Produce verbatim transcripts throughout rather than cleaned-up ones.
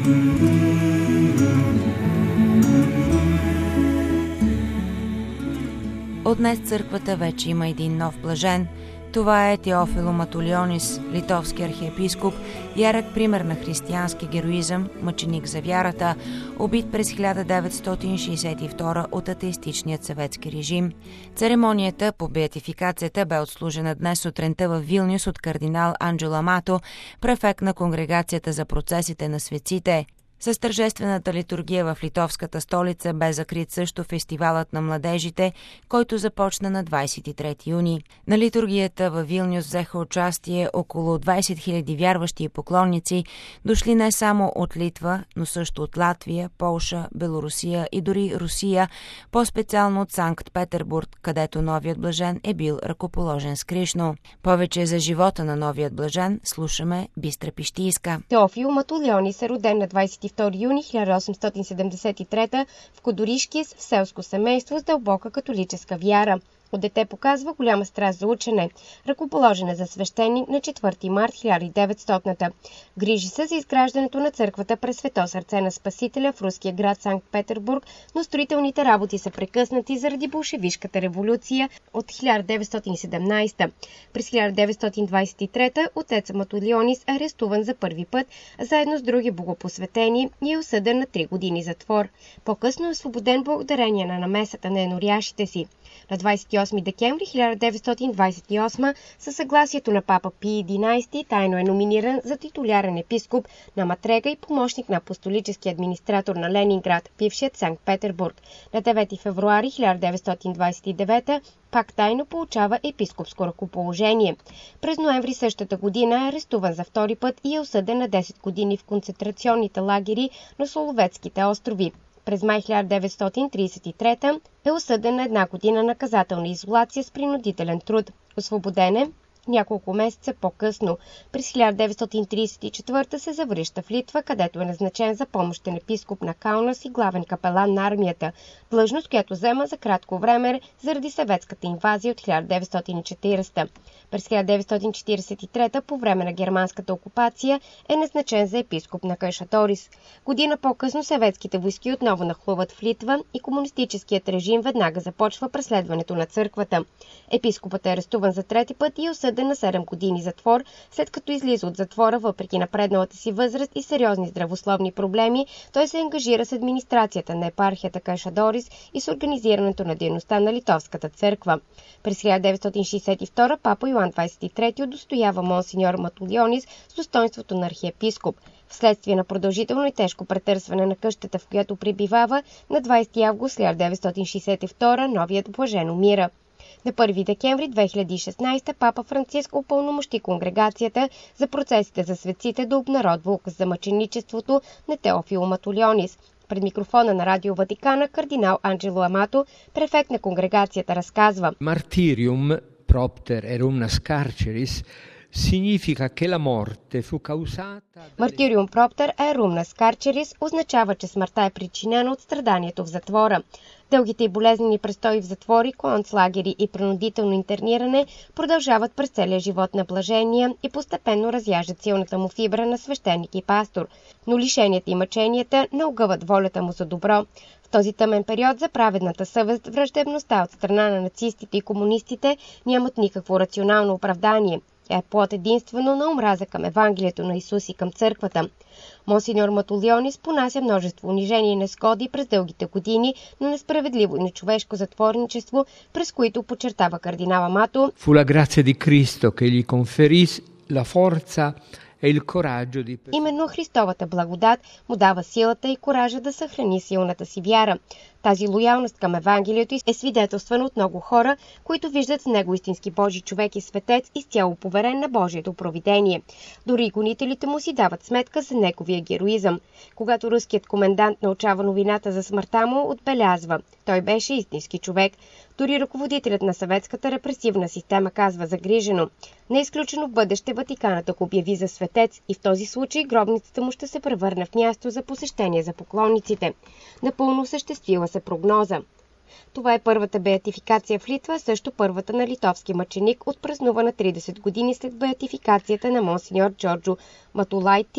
От днес църквата вече има един нов блажен. Това е Теофило Матулионис, литовски архиепископ, ярък пример на християнски героизъм, мъченик за вярата, убит през хиляда деветстотин шейсет и втора от атеистичният съветски режим. Церемонията по беатификацията бе отслужена днес сутринта в Вилнюс от кардинал Анджело Амато, префект на Конгрегацията за процесите на светците. С тържествената литургия в литовската столица бе закрит също фестивалът на младежите, който започна на двадесет и трети юни. На литургията във Вилнюс взеха участие около двадесет хиляди вярващи и поклонници, дошли не само от Литва, но също от Латвия, Полша, Белорусия и дори Русия, по-специално от Санкт-Петербург, където новият блажен е бил ръкоположен с Кришно. Повече за живота на новият блажен слушаме Бистра Пищийска. Теофил Матулионис е роден на двадесет и втори юни хиляда осемстотин седемдесет и трета в Кодоришкис, в селско семейство с дълбока католическа вяра. От дете показва голяма страст за учене. Ръкоположен е за свещеник на четвърти март хиляда и деветстотната. Грижи се за изграждането на църквата през Свето сърце на Спасителя в руския град Санкт-Петербург, но строителните работи са прекъснати заради болшевишката революция от хиляда деветстотин и седемнадесета. През хиляда деветстотин двадесет и трета отец Матулионис е арестуван за първи път, заедно с други богопосветени и е осъден на три години затвор. По-късно е освободен благодарение на намесата на еноряшите си. На двадесет и осми декември хиляда деветстотин двадесет и осма със съгласието на папа Пий единадесети тайно е номиниран за титулярен епископ на Матрега и помощник на апостолически администратор на Ленинград, бившият Санкт-Петербург. На девети февруари хиляда деветстотин двадесет и девета пак тайно получава епископско ръкоположение. През ноември същата година е арестуван за втори път и е осъден на десет години в концентрационните лагери на Соловецките острови. През май хиляда деветстотин тридесет и трета е осъден на една година наказателна изолация с принудителен труд. Освободен е няколко месеца по-късно. През хиляда деветстотин тридесет и четвърта се завръща в Литва, където е назначен за помощен епископ на Каунас и главен капелан на армията, длъжност, която взема за кратко време заради съветската инвазия от хиляда деветстотин и четиридесета. През хиляда деветстотин четиридесет и трета, по време на германската окупация, е назначен за епископ на Кайшаторис. Година по-късно съветските войски отново нахлуват в Литва и комунистическият режим веднага започва преследването на църквата. Епископът е арестуван за трети път и е осъден на седем години затвор, след като излиза от затвора въпреки напредналата си възраст и сериозни здравословни проблеми. Той се ангажира с администрацията на епархията Кайшадорис и с организирането на дейността на литовската църква. През хиляда деветстотин шейсет и втора папа Йоан двадесет и трети удостоява монсеньор Матулионис с достоинството на архиепископ. Вследствие на продължително и тежко претърсване на къщата, в която пребивава, на двадесети август хиляда деветстотин шейсет и втора новият блажен умира. На първи декември две хиляди и шестнадесета папа Франциск упълномощи Конгрегацията за процесите за светците да обнародва указ за мъченичеството на Теофило Матулионис. Пред микрофона на Радио Ватикана кардинал Анджело Амато, префект на Конгрегацията, разказва: Мартириум propter erumnas carceris significa che la morte fu causata. Мартириум проптер ерумнас карчерис означава, че смъртта е причинена от страданието в затвора. Дългите и болезнени престои в затвори, концлагери и принудително интерниране продължават през целия живот на блажения и постепенно разяждат силната му фибра на свещеник и пастор. Но лишенията и мъченията не огъват волята му за добро. В този тъмен период за праведната съвест, враждебността от страна на нацистите и комунистите нямат никакво рационално оправдание. Е плод единствено на омраза към Евангелието на Исус и към църквата. Монсеньор Матулионис понася множество унижения и несгоди през дългите години на несправедливо и нечовешко затворничество, през които, подчертава кардинал Амато, Fu la grazia di Cristo che gli conferì la forza e il coraggio di... Именно Христовата благодат му дава силата и коража да съхрани силната си вяра. Тази лоялност към Евангелието е свидетелствана от много хора, които виждат в него истински Божи човек и светец, изцяло поверен на Божието провидение. Дори гонителите му си дават сметка за неговия героизъм. Когато руският комендант научава новината за смъртта му, отбелязва: той беше истински човек. Дори ръководителят на съветската репресивна система казва загрижено: не е изключено в бъдеще Ватиканът да го обяви за светец и в този случай гробницата му ще се превърне в място за посещение за поклонниците. Напълно осъществила се прогноза. Това е първата беатификация в Литва, също първата на литовски мъченик, отпразнувана тридесет години след беатификацията на монсеньор Джорджо Матулайтис,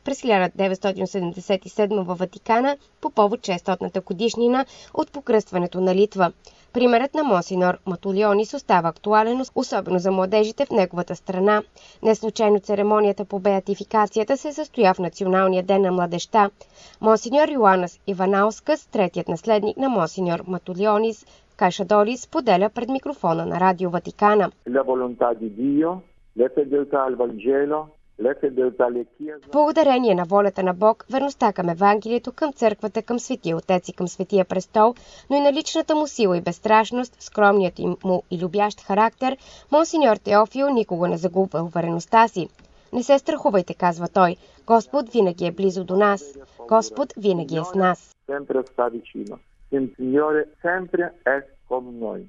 през хиляда деветстотин седемдесет и седма във Ватикана по повод шестстотната годишнина от покръстването на Литва. Примерът на Монсеньор Матулионис остава актуален, особено за младежите в неговата страна. Неслучайно церемонията по беатификацията се състоя в Националния ден на младежта. Монсеньор Йоанас Иванаускас, третият наследник на Монсеньор Матулионис, Кашадорис, споделя пред микрофона на Радио Ватикана. Благодарение на волята на Бог, верността към Евангелието, към църквата, към Светия Отец и към Светия престол, но и на личната му сила и безстрашност, скромният му и любящ характер, Монсеньор Теофил никога не загубва увереността си. Не се страхувайте, казва той. Господ винаги е близо до нас. Господ винаги е с нас.